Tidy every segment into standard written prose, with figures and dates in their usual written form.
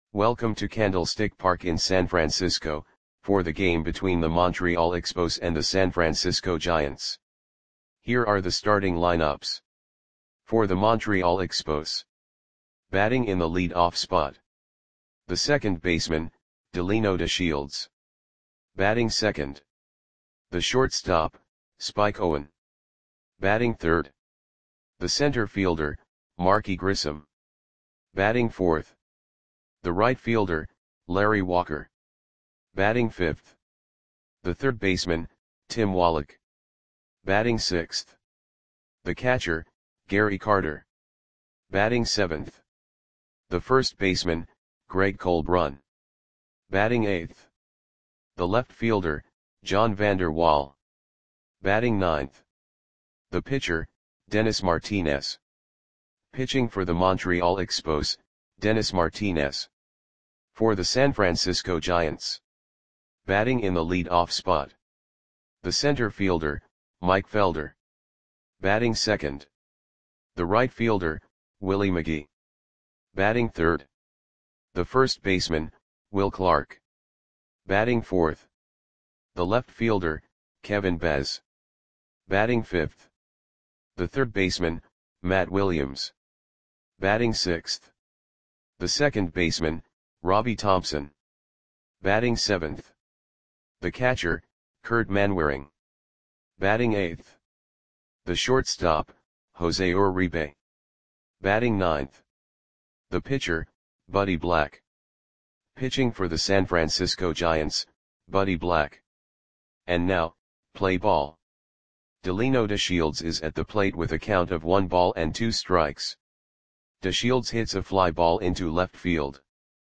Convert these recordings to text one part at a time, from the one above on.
Welcome to Candlestick Park in San Francisco, for the game between the Montreal Expos and the San Francisco Giants. Here are the starting lineups. For the Montreal Expos. Batting in the lead-off spot. The second baseman, Delino DeShields. Batting second. The shortstop, Spike Owen. Batting third. The center fielder, Marky Grissom. Batting fourth. The right fielder, Larry Walker. Batting fifth. The third baseman, Tim Wallach. Batting sixth. The catcher, Gary Carter. Batting seventh. The first baseman, Greg Colbrunn. Batting eighth. The left fielder, John Vander Wal. Batting ninth. The pitcher, Dennis Martinez. Pitching for the Montreal Expos, Dennis Martinez. For the San Francisco Giants. Batting in the lead-off spot. The center fielder, Mike Felder. Batting second. The right fielder, Willie McGee. Batting third. The first baseman, Will Clark. Batting fourth. The left fielder, Kevin Bez. Batting fifth. The third baseman, Matt Williams. Batting sixth. The second baseman, Robbie Thompson. Batting seventh. The catcher, Kurt Manwaring. Batting eighth. The shortstop, Jose Uribe. Batting ninth. The pitcher, Buddy Black. Pitching for the San Francisco Giants, Buddy Black. And now, play ball. Delino DeShields is at the plate with a count of 1-2 strikes. DeShields hits a fly ball into left field.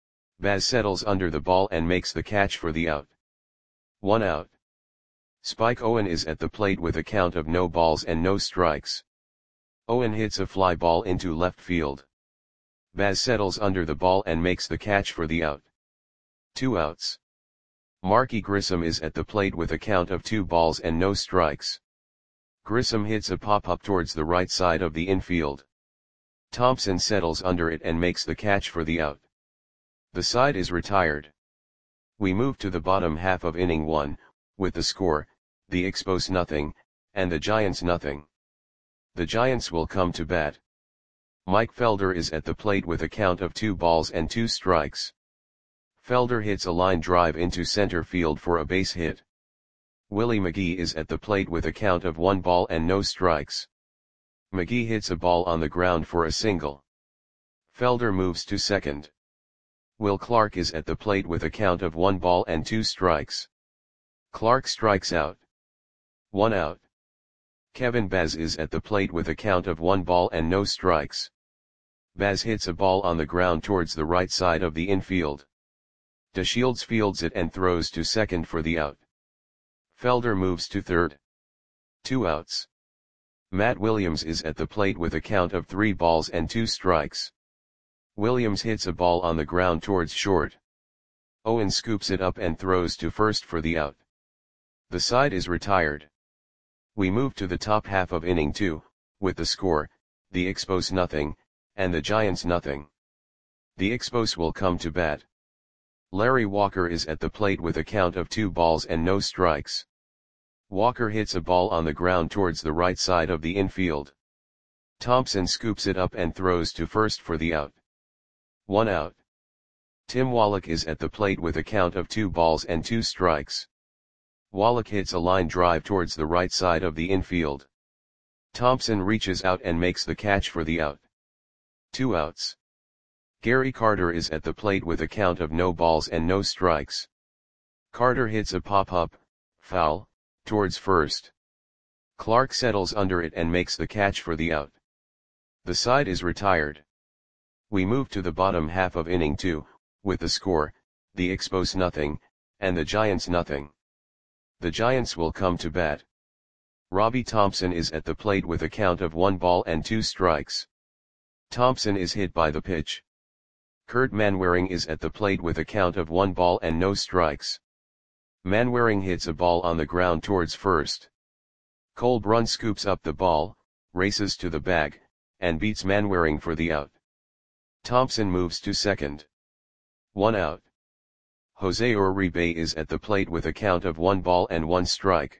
Baz settles under the ball and makes the catch for the out. 1 out. Spike Owen is at the plate with a count of 0 strikes. Owen hits a fly ball into left field. Baz settles under the ball and makes the catch for the out. 2 outs. Marky Grissom is at the plate with a count of 2 strikes. Grissom hits a pop-up towards the right side of the infield. Thompson settles under it and makes the catch for the out. The side is retired. We move to the bottom half of inning 1, with the score, the Expos 0, and the Giants 0. The Giants will come to bat. Mike Felder is at the plate with a count of 2 strikes. Felder hits a line drive into center field for a base hit. Willie McGee is at the plate with a count of 1 strikes. McGee hits a ball on the ground for a single. Felder moves to second. Will Clark is at the plate with a count of 1-2 strikes. Clark strikes out. 1 out. Kevin Baz is at the plate with a count of 1 strikes. Baz hits a ball on the ground towards the right side of the infield. DeShields fields it and throws to second for the out. Felder moves to third. 2 outs. Matt Williams is at the plate with a count of 3-2 strikes. Williams hits a ball on the ground towards short. Owen scoops it up and throws to first for the out. The side is retired. We move to the top half of inning 2, with the score, the Expos 0, and the Giants 0. The Expos will come to bat. Larry Walker is at the plate with a count of 2 strikes. Walker hits a ball on the ground towards the right side of the infield. Thompson scoops it up and throws to first for the out. 1 out. Tim Wallach is at the plate with a count of 2 strikes. Wallach hits a line drive towards the right side of the infield. Thompson reaches out and makes the catch for the out. 2 outs. Gary Carter is at the plate with a count of 0 strikes. Carter hits a pop-up, foul, towards first. Clark settles under it and makes the catch for the out. The side is retired. We move to the bottom half of inning 2, with the score, the Expos 0, and the Giants 0. The Giants will come to bat. Robbie Thompson is at the plate with a count of 1-2 strikes. Thompson is hit by the pitch. Kurt Manwaring is at the plate with a count of 1-0 strikes. Manwaring hits a ball on the ground towards first. Colbrunn scoops up the ball, races to the bag, and beats Manwaring for the out. Thompson moves to second. 1 out. Jose Uribe is at the plate with a count of 1 ball and 1 strike.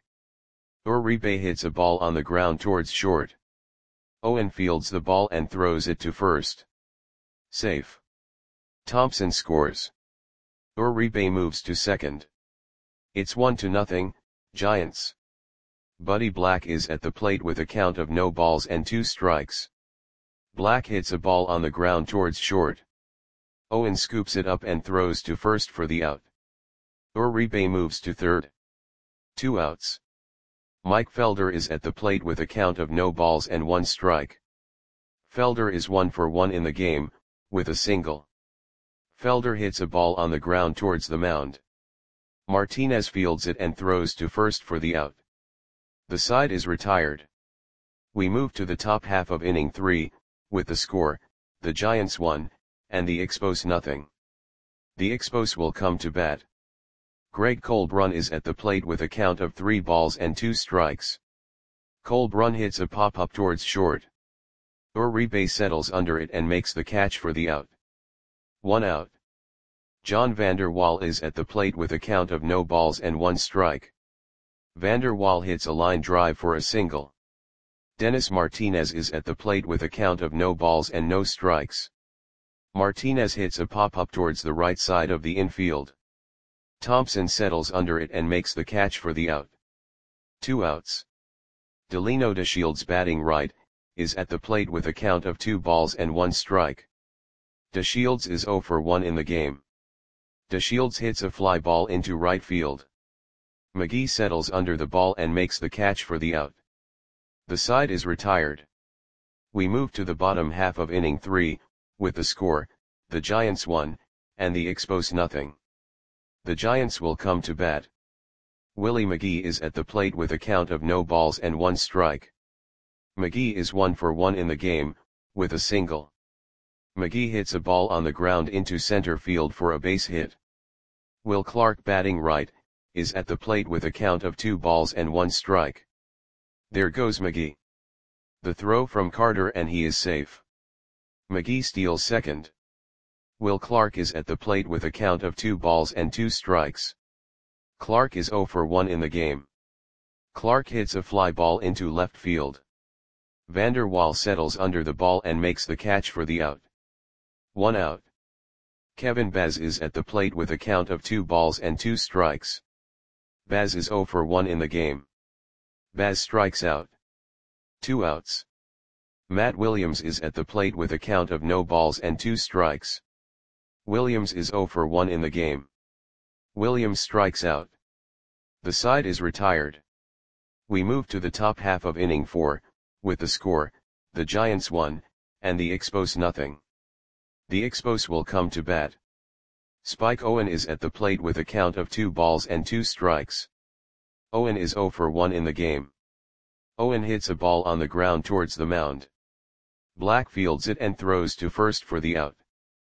Uribe hits a ball on the ground towards short. Owen fields the ball and throws it to first. Safe. Thompson scores. Uribe moves to second. It's 1-0, Giants. Buddy Black is at the plate with a count of no balls and 2 strikes. Black hits a ball on the ground towards short. Owen scoops it up and throws to first for the out. Uribe moves to third. 2 outs. Mike Felder is at the plate with a count of no balls and 1 strike. Felder is 1 for 1 in the game, with a single. Felder hits a ball on the ground towards the mound. Martinez fields it and throws to first for the out. The side is retired. We move to the top half of inning 3, with the score, the Giants 1, and the Expos nothing. The Expos will come to bat. Greg Colbrun is at the plate with a count of 3 balls and 2 strikes. Colbrun hits a pop-up towards short. Uribe settles under it and makes the catch for the out. 1 out. John Vander Wal is at the plate with a count of no balls and 1 strike. Vander Wal hits a line drive for a single. Dennis Martinez is at the plate with a count of no balls and no strikes. Martinez hits a pop-up towards the right side of the infield. Thompson settles under it and makes the catch for the out. 2 outs. Delino DeShields, batting right, is at the plate with a count of 2 balls and 1 strike. DeShields is 0 for 1 in the game. DeShields hits a fly ball into right field. McGee settles under the ball and makes the catch for the out. The side is retired. We move to the bottom half of inning 3, with the score, the Giants 1, and the Expos nothing. The Giants will come to bat. Willie McGee is at the plate with a count of no balls and 1 strike. McGee is 1 for 1 in the game, with a single. McGee hits a ball on the ground into center field for a base hit. Will Clark, batting right, is at the plate with a count of 2 balls and 1 strike. There goes McGee. The throw from Carter and he is safe. McGee steals second. Will Clark is at the plate with a count of 2 balls and 2 strikes. Clark is 0 for 1 in the game. Clark hits a fly ball into left field. Vander Wal settles under the ball and makes the catch for the out. 1 out. Kevin Baz is at the plate with a count of 2 balls and 2 strikes. Baz is 0 for 1 in the game. Baz strikes out. 2 outs. Matt Williams is at the plate with a count of no balls and 2 strikes. Williams is 0 for 1 in the game. Williams strikes out. The side is retired. We move to the top half of inning 4, with the score, the Giants 1, and the Expos nothing. The Expos will come to bat. Spike Owen is at the plate with a count of 2 balls and 2 strikes. Owen is 0 for 1 in the game. Owen hits a ball on the ground towards the mound. Black fields it and throws to first for the out.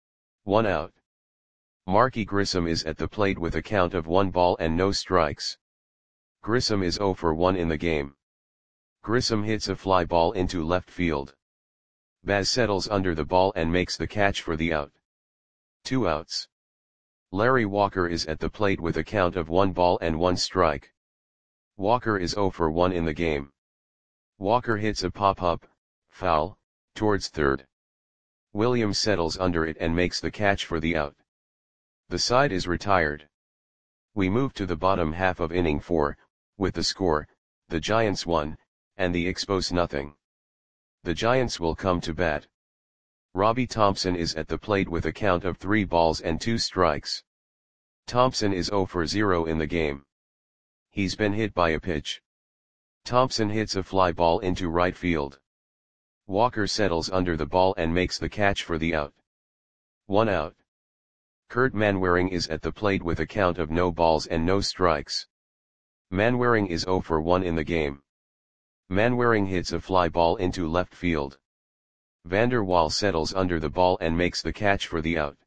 1 out. Marky Grissom is at the plate with a count of 1 ball and no strikes. Grissom is 0 for 1 in the game. Grissom hits a fly ball into left field. Baz settles under the ball and makes the catch for the out. 2 outs. Larry Walker is at the plate with a count of 1 ball and 1 strike. Walker is 0 for 1 in the game. Walker hits a pop-up, foul, towards third. Williams settles under it and makes the catch for the out. The side is retired. We move to the bottom half of inning 4, with the score, the Giants 1, and the Expos nothing. The Giants will come to bat. Robbie Thompson is at the plate with a count of 3 balls and 2 strikes. Thompson is 0 for 0 in the game. He's been hit by a pitch. Thompson hits a fly ball into right field. Walker settles under the ball and makes the catch for the out. 1 out. Kurt Manwaring is at the plate with a count of no balls and no strikes. Manwaring is 0 for 1 in the game. Manwaring hits a fly ball into left field. Vander Wal settles under the ball and makes the catch for the out.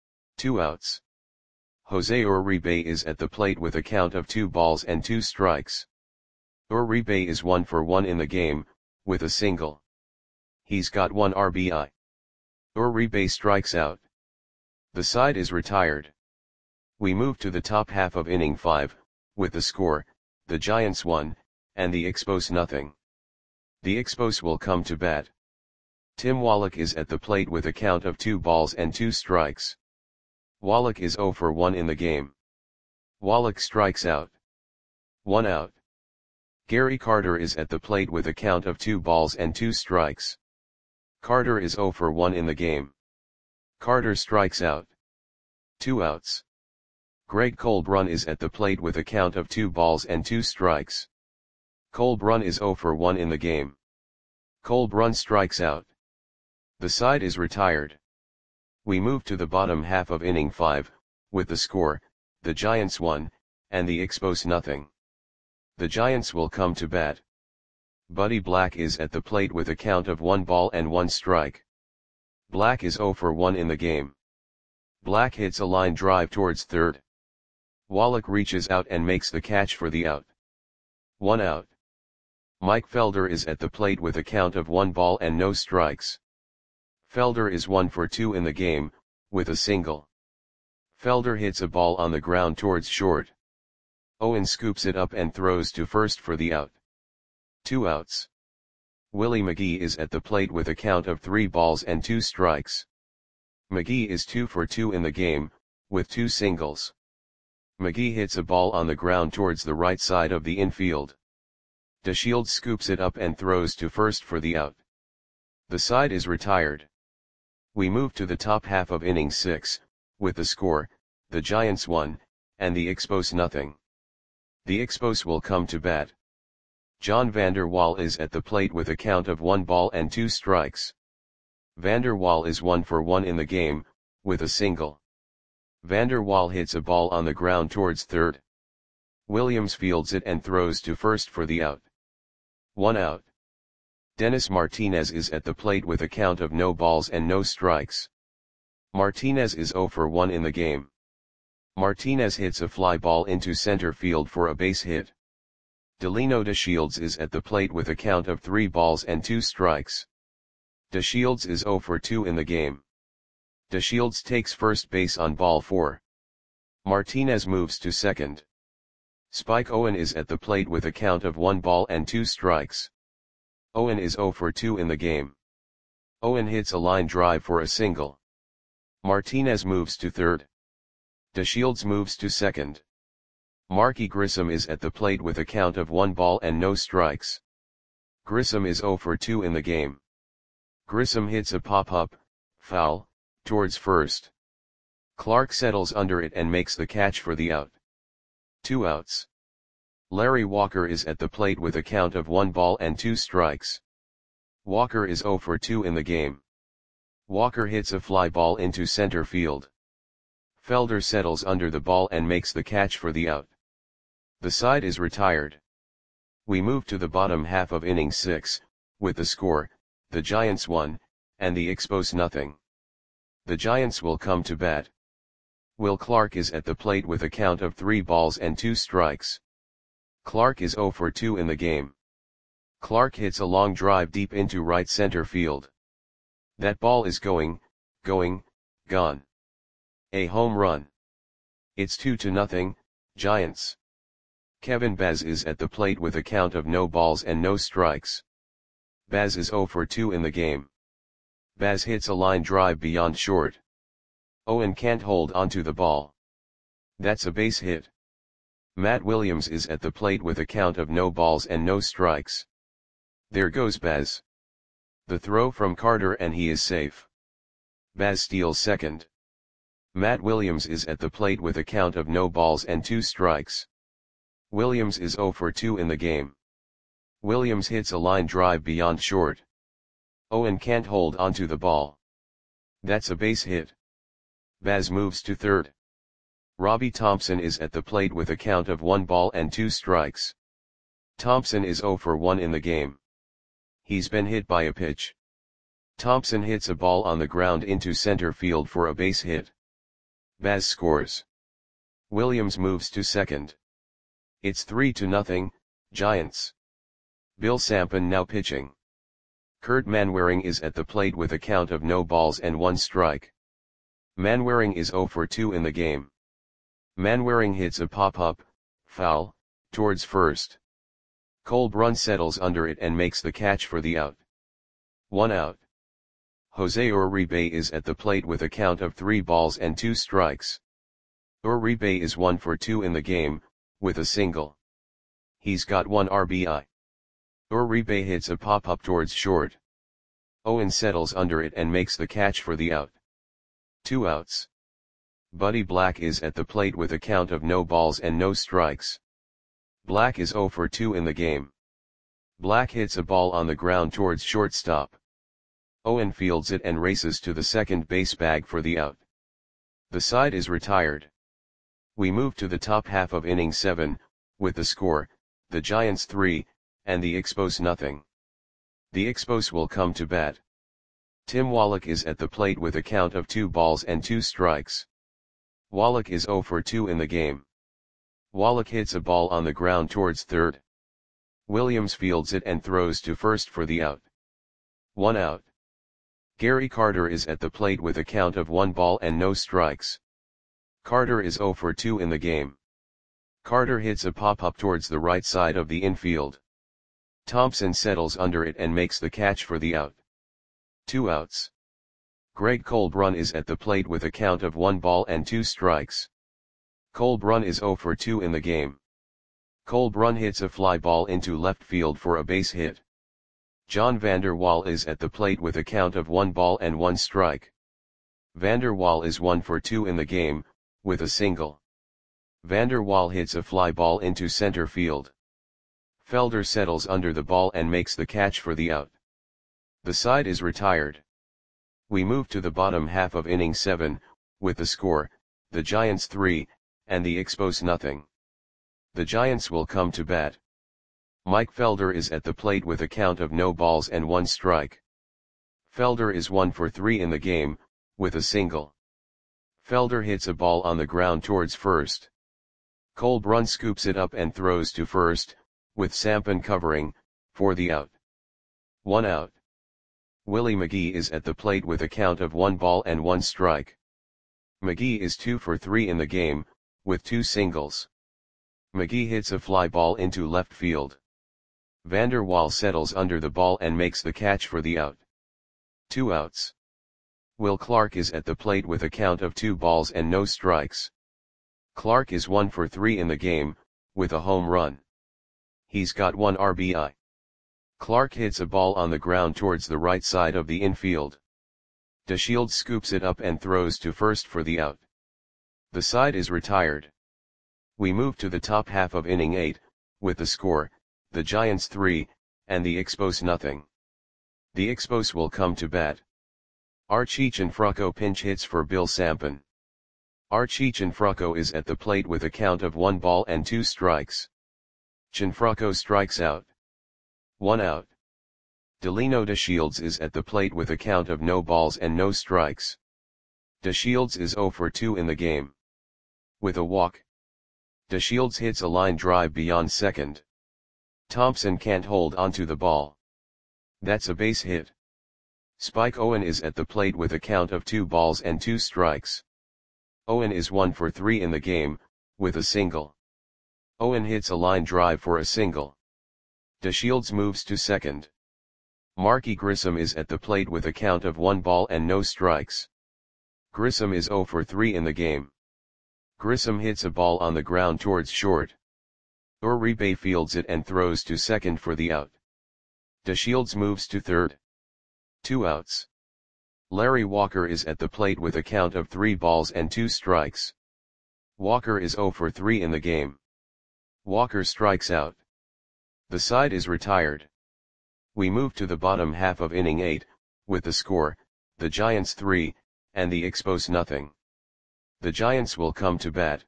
2 outs. Jose Uribe is at the plate with a count of 2 balls and 2 strikes. Uribe is 1 for 1 in the game, with a single. He's got 1 RBI. Uribe strikes out. The side is retired. We move to the top half of inning 5, with the score, the Giants 1, and the Expos nothing. The Expos will come to bat. Tim Wallach is at the plate with a count of 2 balls and 2 strikes. Wallach is 0 for 1 in the game. Wallach strikes out. 1 out. Gary Carter is at the plate with a count of 2 balls and 2 strikes. Carter is 0 for 1 in the game. Carter strikes out. 2 outs. Greg Colbrun is at the plate with a count of 2 balls and 2 strikes. Colbrun is 0 for 1 in the game. Colbrun strikes out. The side is retired. We move to the bottom half of inning 5, with the score, the Giants 1, and the Expos nothing. The Giants will come to bat. Buddy Black is at the plate with a count of 1 ball and 1 strike. Black is 0 for 1 in the game. Black hits a line drive towards third. Wallach reaches out and makes the catch for the out. 1 out. Mike Felder is at the plate with a count of 1 ball and no strikes. Felder is 1 for 2 in the game, with a single. Felder hits a ball on the ground towards short. Owen scoops it up and throws to first for the out. 2 outs. Willie McGee is at the plate with a count of 3 balls and 2 strikes. McGee is 2 for 2 in the game, with 2 singles. McGee hits a ball on the ground towards the right side of the infield. DeShields scoops it up and throws to first for the out. The side is retired. We move to the top half of inning 6, with the score, the Giants 1, and the Expos nothing. The Expos will come to bat. John Vander Wal is at the plate with a count of 1 ball and 2 strikes. Vander Wal is 1 for 1 in the game, with a single. Vander Wal hits a ball on the ground towards third. Williams fields it and throws to first for the out. 1 out. Dennis Martinez is at the plate with a count of no balls and no strikes. Martinez is 0 for 1 in the game. Martinez hits a fly ball into center field for a base hit. Delino DeShields is at the plate with a count of 3 balls and 2 strikes. DeShields is 0 for 2 in the game. DeShields takes first base on ball 4. Martinez moves to second. Spike Owen is at the plate with a count of 1 ball and 2 strikes. Owen is 0 for 2 in the game. Owen hits a line drive for a single. Martinez moves to third. DeShields moves to second. Marky Grissom is at the plate with a count of 1 ball and no strikes. Grissom is 0 for 2 in the game. Grissom hits a pop-up, foul, towards first. Clark settles under it and makes the catch for the out. 2 outs. Larry Walker is at the plate with a count of 1 ball and 2 strikes. Walker is 0 for 2 in the game. Walker hits a fly ball into center field. Felder settles under the ball and makes the catch for the out. The side is retired. We move to the bottom half of inning 6, with the score, the Giants 1, and the Expos nothing. The Giants will come to bat. Will Clark is at the plate with a count of 3 balls and 2 strikes. Clark is 0 for 2 in the game. Clark hits a long drive deep into right center field. That ball is going, gone. A home run. It's 2-0, Giants. Kevin Baz is at the plate with a count of no balls and no strikes. Baz is 0 for 2 in the game. Baz hits a line drive beyond short. Owen can't hold onto the ball. That's a base hit. Matt Williams is at the plate with a count of no balls and no strikes. There goes Baz. The throw from Carter and he is safe. Baz steals second. Matt Williams is at the plate with a count of no balls and 2 strikes. Williams is 0 for 2 in the game. Williams hits a line drive beyond short. Owen can't hold onto the ball. That's a base hit. Baz moves to third. Robbie Thompson is at the plate with a count of 1 ball and 2 strikes. Thompson is 0 for 1 in the game. He's been hit by a pitch. Thompson hits a ball on the ground into center field for a base hit. Baz scores. Williams moves to second. It's 3-0, Giants. Bill Sampson now pitching. Kurt Manwaring is at the plate with a count of no balls and 1 strike. Manwaring is 0 for 2 in the game. Manwaring hits a pop-up, foul, towards first. Colbrun settles under it and makes the catch for the out. 1 out. Jose Uribe is at the plate with a count of 3 balls and 2 strikes. Uribe is 1 for 2 in the game, with a single. He's got 1 RBI. Uribe hits a pop-up towards short. Owen settles under it and makes the catch for the out. 2 outs. Buddy Black is at the plate with a count of no balls and no strikes. Black is 0 for 2 in the game. Black hits a ball on the ground towards shortstop. Owen fields it and races to the second base bag for the out. The side is retired. We move to the top half of inning 7, with the score, the Giants 3, and the Expos nothing. The Expos will come to bat. Tim Wallach is at the plate with a count of 2 balls and 2 strikes. Wallach is 0 for 2 in the game. Wallach hits a ball on the ground towards third. Williams fields it and throws to first for the out. 1 out. Gary Carter is at the plate with a count of 1 ball and no strikes. Carter is 0 for 2 in the game. Carter hits a pop-up towards the right side of the infield. Thompson settles under it and makes the catch for the out. 2 outs. Greg Colbrun is at the plate with a count of 1 ball and 2 strikes. Colbrun is 0 for 2 in the game. Colbrun hits a fly ball into left field for a base hit. John Vander Wal is at the plate with a count of 1 ball and 1 strike. Vander Wal is 1 for 2 in the game, with a single. Vander Wal hits a fly ball into center field. Felder settles under the ball and makes the catch for the out. The side is retired. We move to the bottom half of inning 7, with the score, the Giants 3, and the Expos nothing. The Giants will come to bat. Mike Felder is at the plate with a count of no balls and 1 strike. Felder is 1 for 3 in the game, with a single. Felder hits a ball on the ground towards first. Colbrun scoops it up and throws to first, with Sampen covering, for the out. 1 out. Willie McGee is at the plate with a count of 1 ball and 1 strike. McGee is 2 for 3 in the game, with 2 singles. McGee hits a fly ball into left field. Vander Wal settles under the ball and makes the catch for the out. 2 outs. Will Clark is at the plate with a count of 2 balls and no strikes. Clark is 1 for 3 in the game, with a home run. He's got 1 RBI. Clark hits a ball on the ground towards the right side of the infield. DeShields scoops it up and throws to first for the out. The side is retired. We move to the top half of inning 8, with the score, the Giants 3, and the Expos nothing. The Expos will come to bat. Archie Cianfrocco pinch hits for Bill Sampen. Archie Cianfrocco is at the plate with a count of 1 ball and 2 strikes. Cianfrocco strikes out. 1 out. Delino DeShields is at the plate with a count of no balls and no strikes. DeShields is 0 for 2 in the game. With a walk. DeShields hits a line drive beyond second. Thompson can't hold onto the ball. That's a base hit. Spike Owen is at the plate with a count of 2 balls and 2 strikes. Owen is 1 for 3 in the game, with a single. Owen hits a line drive for a single. DeShields moves to second. Marky Grissom is at the plate with a count of 1 ball and no strikes. Grissom is 0 for 3 in the game. Grissom hits a ball on the ground towards short. Uribe fields it and throws to second for the out. DeShields moves to third. 2 outs. Larry Walker is at the plate with a count of 3 balls and 2 strikes. Walker is 0 for 3 in the game. Walker strikes out. The side is retired. We move to the bottom half of inning 8, with the score, the Giants 3, and the Expos nothing. The Giants will come to bat.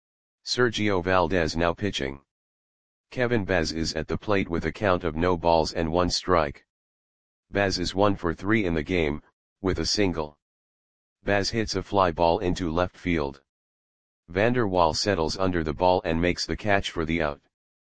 Sergio Valdez now pitching. Kevin Baz is at the plate with a count of no balls and 1 strike. Baz is 1 for 3 in the game, with a single. Baz hits a fly ball into left field. Vander Wal settles under the ball and makes the catch for the out.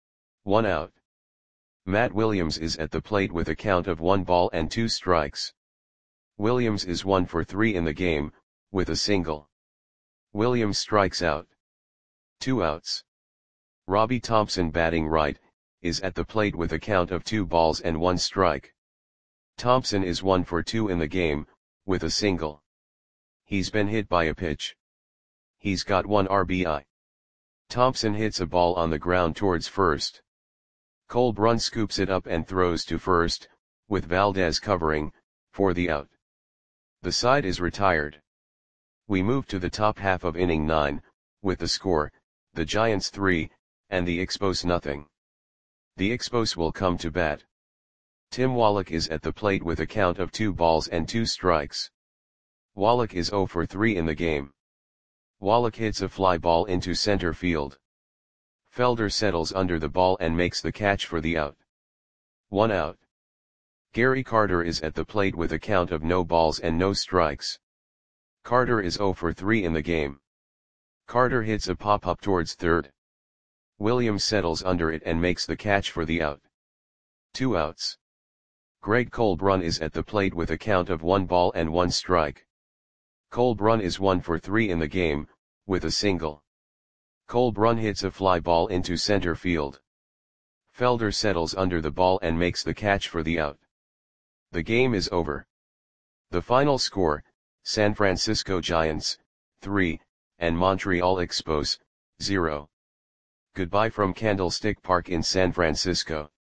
1 out. Matt Williams is at the plate with a count of 1 ball and 2 strikes. Williams is 1 for 3 in the game, with a single. Williams strikes out. 2 outs. Robbie Thompson batting right, is at the plate with a count of 2 balls and 1 strike. Thompson is 1 for 2 in the game, with a single. He's been hit by a pitch. He's got 1 RBI. Thompson hits a ball on the ground towards first. Cole Brun scoops it up and throws to first, with Valdez covering, for the out. The side is retired. We move to the top half of inning 9, with the score, the Giants 3, and the Expos nothing. The Expos will come to bat. Tim Wallach is at the plate with a count of 2 balls and 2 strikes. Wallach is 0 for 3 in the game. Wallach hits a fly ball into center field. Felder settles under the ball and makes the catch for the out. 1 out. Gary Carter is at the plate with a count of no balls and no strikes. Carter is 0 for 3 in the game. Carter hits a pop-up towards third. Williams settles under it and makes the catch for the out. 2 outs. Greg Cole Brun is at the plate with a count of 1 ball and 1 strike. Cole Brun is 1 for 3 in the game, with a single. Cole Brun hits a fly ball into center field. Felder settles under the ball and makes the catch for the out. The game is over. The final score, San Francisco Giants, 3, and Montreal Expos, 0. Goodbye from Candlestick Park in San Francisco.